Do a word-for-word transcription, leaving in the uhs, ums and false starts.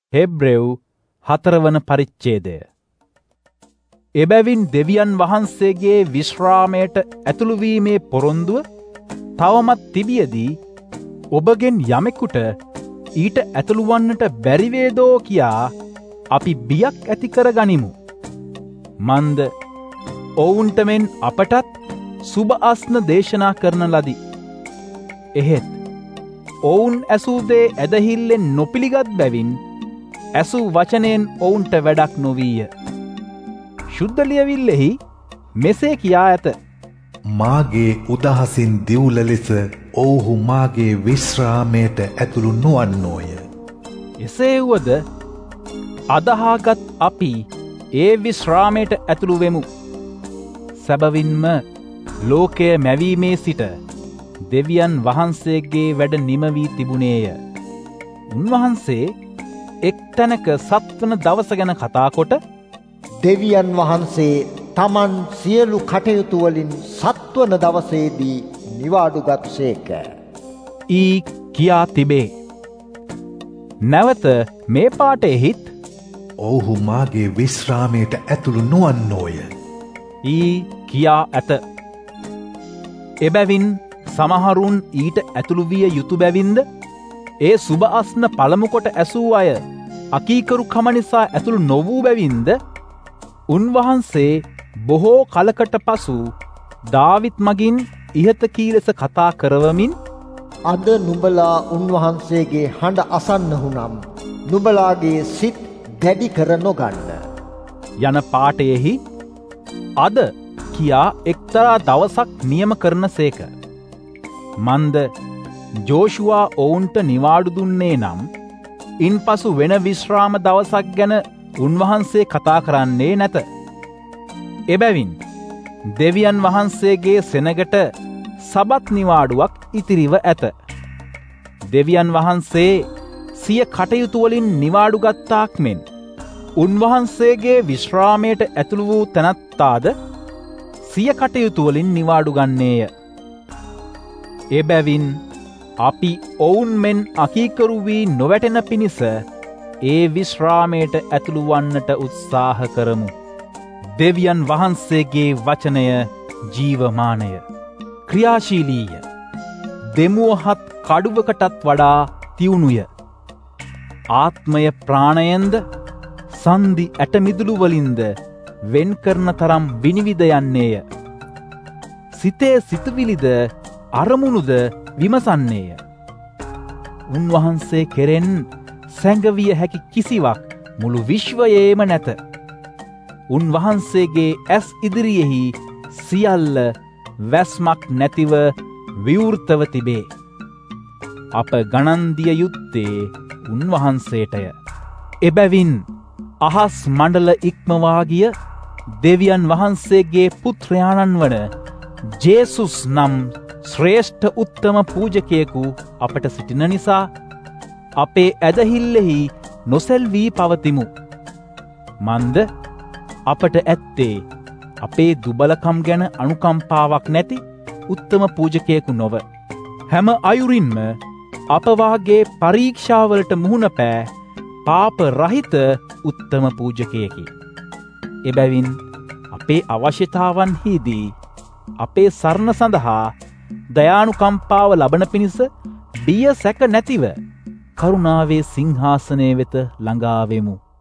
Hebrew හතරවන පරිච්ඡේදය. එබැවින් දෙවියන් වහන්සේගේ විශ්‍රාමයට ඇතුළු වීමේ පොරොන්දුව තවමත් තිබියදී ඔබගෙන් යමෙකුට ඊට ඇතුළු වන්නට බැරි වේදෝ කියා අපි බියක් ඇති කර ගනිමු. මන්ද ඔවුන්ට මෙන් අපටත් සුබ අස්න දේශනා කරන ලදී. එහෙත් ඔවුන් ඇසූ දේ ඇදහිල්ලෙන් නොපිළිගත් බැවින් ඇසූ වචනයෙන් ඔවුන්ට වැඩක් නොවීය. ශුද්ධ ලියවිල්ලෙහි මෙසේ කියා ඇත. මාගේ උදහසින් දිවුල ලෙස ඔවුහු මාගේ විශ්‍රාමයට ඇතුළු නොවන්නෝය. එසේ වුවද අදහාගත් අපි ඒ විශ්‍රාමයට ඇතුළු වෙමු. සැබවින්ම ලෝකය මැවීමේ සිට දෙවියන් වහන්සේගේ වැඩ නිමවී තිබුණේය. උන්වහන්සේ එක් තැනක සත්වන දවස ගැන කතාකොට දෙවියන් වහන්සේ තමන් සියලු කටයුතු වලින් සත්වන දවසේදී නිවාඩුගත් සේක ඊ කියා තිබේ. නැවත මේ පාඨයෙහිත් ඔවුහු මාගේ විශ්‍රාමයට ඇතුළු නොවන්නෝය ඊ කියා ඇත. එබැවින් සමහරුන් ඊට ඇතුළු විය යුතු බැවින්ද ඒ සුබ අස්න පළමු කොට ඇසූ අය අකීකරු කම නිසා ඇතුළු නොවූ බැවින්ද උන්වහන්සේ බොහෝ කලකට පසු දාවිත් මගින් ඉහත කී ලෙස කතා කරවමින් අද නුඹලා උන්වහන්සේගේ හඬ අසන්නහු නම් නුඹලාගේ සිත් දැඩි කර නොගන්න යන පාඨයෙහි අද කියා එක්තරා දවසක් නියම කරන සේක. මන්ද ජෝෂුවා ඔවුන්ට නිවාඩු දුන්නේ නම් ඉන් පසු වෙන විශ්‍රාම දවසක් ගැන උන්වහන්සේ කතා කරන්නේ නැත. එබැවින් දෙවියන් වහන්සේගේ සෙනගට සබත් නිවාඩුවක් ඉතිරිව ඇත. දෙවියන් වහන්සේ සිය කටයුතු වලින් නිවාඩු ගත්තාක් මෙන් උන්වහන්සේගේ විශ්‍රාමයට ඇතුළු වූ තැනැත්තාද සිය කටයුතු වලින් නිවාඩු ගන්නේය. එබැවින් අපි ඔවුන් මෙන් අකීකරු වී නොවැටෙන පිණිස ඒ විශ්‍රාමයට ඇතුළු වන්නට උත්සාහ කරමු. දෙවියන් වහන්සේගේ වචනය ජීවමානය ක්‍රියාශීලීය දෙමුවහත් කඩුවකටත් වඩා තියුණුය. ආත්මය ප්‍රාණයෙන්ද සන්ධි ඇටමිදුළු වලින්ද වෙන් කරන තරම් විනිවිද යන්නේය. සිතේ සිතුවිලිද අරමුණුද විමසන්නේය. උන්වහන්සේ කෙරෙන් සැඟවිය හැකි කිසිවක් මුළු විශ්වයේම නැත. උන්වහන්සේගේ ඇස් ඉදිරියෙහි සියල්ල වැස්මක් නැතිව විවෘතව තිබේ. අප ගණන් දිය යුත්තේ උන්වහන්සේටය. එබැවින් අහස් මණ්ඩල ඉක්මවා ගිය දෙවියන් වහන්සේගේ පුත්‍රයාණන් වන ජේසුස් නම් ශ්‍රේෂ්ඨ උත්තම පූජකයෙකු අපට සිටින නිසා අපේ ඇදහිල්ලෙහි නොසැල්වී පවතිමු. මන්ද අපට ඇත්තේ අපේ දුබලකම් ගැන අනුකම්පාවක් නැති උත්තම පූජකයෙකු නොව හැම අයුරින්ම අපවාගේ පරීක්ෂාවලට මුහුණ පෑ පාප රහිත උත්තම පූජකයෙකි. එබැවින් අපේ අවශ්‍යතාවන්හිදී අපේ සරණ සඳහා දයානුකම්පාව ලබන පිණිස බිය සැක නැතිව කරුණාවේ සිංහාසනය වෙත ළඟා වෙමු.